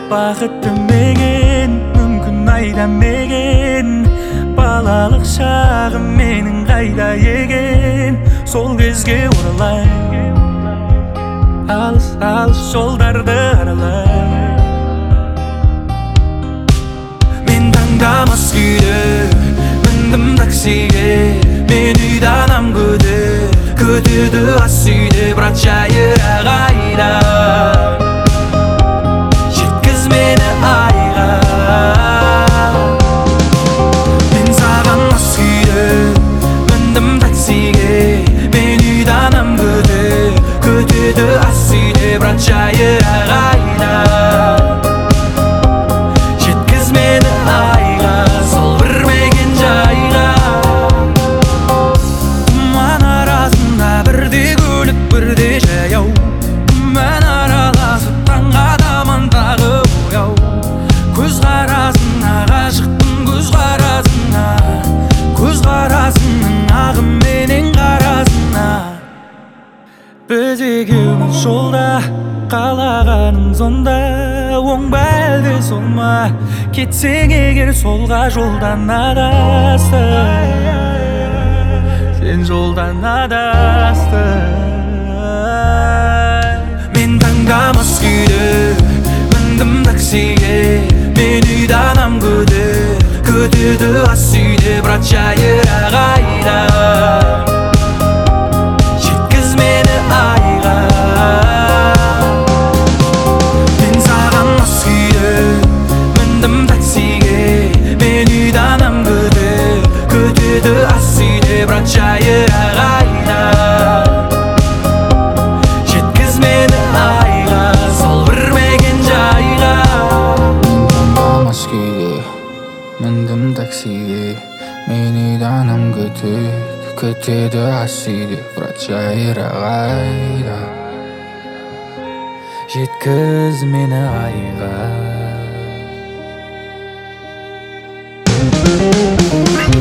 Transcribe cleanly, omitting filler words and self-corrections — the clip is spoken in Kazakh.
бақытты меген, мүмкін айдамеген. Балалық шағым менің қайда екен, сол кезге оралай, алыс жолдарды аралай. Мен таңдамас күйде міндім таксиге, мен үйді анам күтеді ас үйде, брат жайырақ айда. Жеткіз мені айға. Мен саған мас күйде міндім таксиге, мен үйді анам күтеді ас үйде, брат жайырақ айда. Жеткіз мені айға, сол бір мекен жайға. Тұман арасында бірде көлік бірде жаяу, мен араласып таңға таман тағы бояу. Көз қарасыңа ғашықпын, көз қарасыңа, көз қарасыңның ағым менен қарасыңа. Біз екеуміз жолда, қалағаның сонда, оң ба әлде сол ма? Кетсең егер солға жолдан адастың, сен жолдан адастың. Мен таңдамас күйде міндім таксиге, мен үйді анам күтеді ас үйде, брат жайырақ айда. Жеткіз мені айға. Мен саған мас күйде міндім таксиге, мен үйді анам күтеді ас үйде, брат жайырақ айда. Жеткіз мені айға, сол бір мекен жайға. Мен таңдамас күйде міндім таксиге, мен үйді анам күтеді ас үйде, брат жайырақ айда. Жеткіз мені айға.